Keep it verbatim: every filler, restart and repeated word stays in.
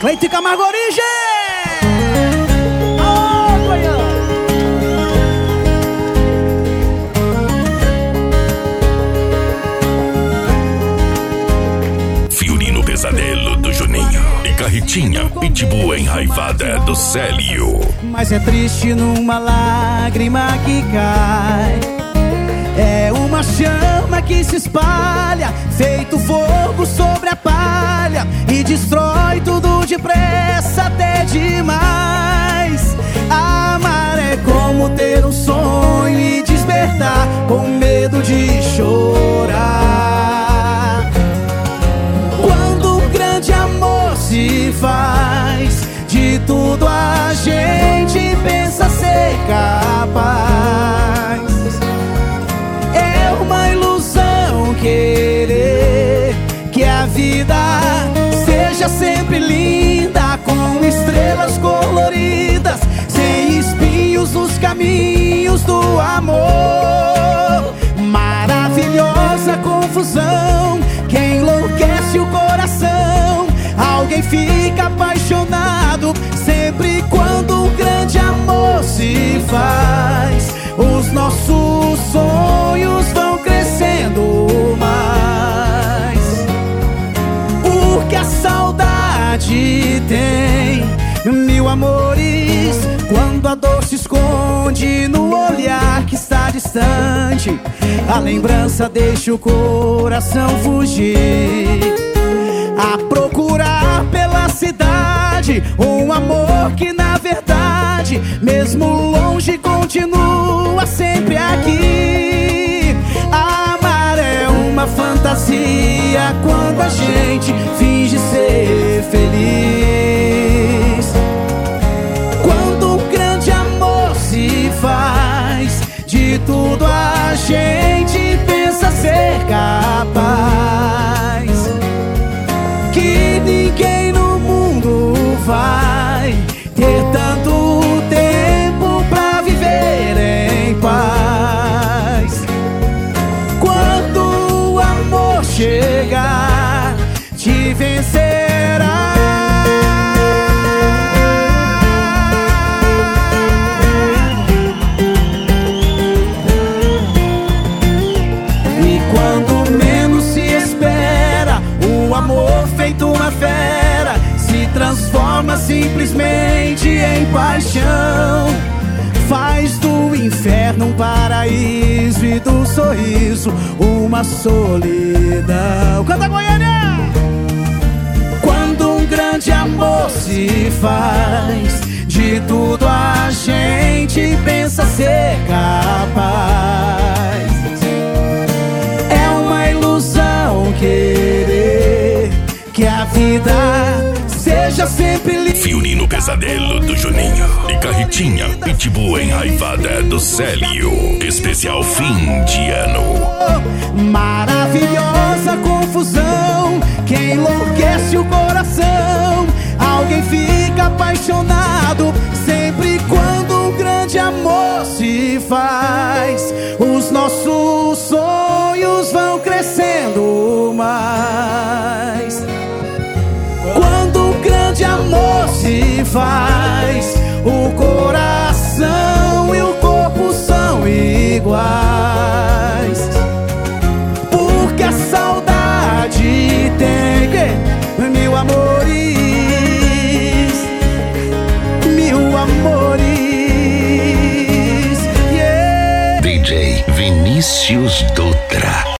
Cleiton Camargo Origem! Oh, Goiânia! Fiorino Pesadelo do Juninho e Carretinha Pitbull enraivada do Célio. Mas é triste numa lágrima que cai, é uma chama que se espalha, feito fogo sobre a palha, e destrói tudo depressa até demais. Amar é como ter um sonho e despertar com medo de chorar. Quando um grande amor se faz, de tudo a gente pensa ser capaz. É uma ilusão querer que a vida seja sempre linda, com estrelas coloridas, sem espinhos nos caminhos do amor. Maravilhosa confusão que enlouquece o coração. Alguém fica apaixonado sempre quando um grande amor se faz. Os nossos sonhos vão crescendo mais, porque a saudade tem mil amores. Quando a dor se esconde no olhar que está distante, a lembrança deixa o coração fugir, a procurar pela cidade um amor que na verdade, mesmo longe, continua sempre aqui. Amar é uma fantasia quando a gente finge ser feliz. Quando um grande amor se faz, de tudo a gente pensa ser capaz. Que ninguém no mundo vai ter tanto tempo pra viver em paz. Quando o amor chegar, te vencerá. E quando menos se espera, o amor feito uma fera se transforma simplesmente em paixão. Faz do inferno um paraíso e do sorriso uma solidão. Canta, Goiânia! Quando um grande amor se faz, de tudo a gente pensa ser capaz. É uma ilusão querer que a vida seja sempre livre. Fiorino Pesadelo do Juninho e Carretinha Pitbull enraivada do Célio. Especial fim de ano. Maravilhosa confusão que enlouquece o coração. Alguém fica apaixonado sempre quando um grande amor se faz. Os nossos sonhos vão crescendo mais. Quando um grande amor se faz, o coração e o corpo são iguais, porque a saudade tem mil amores, mil amores, yeah. D J Vinícius Dutra.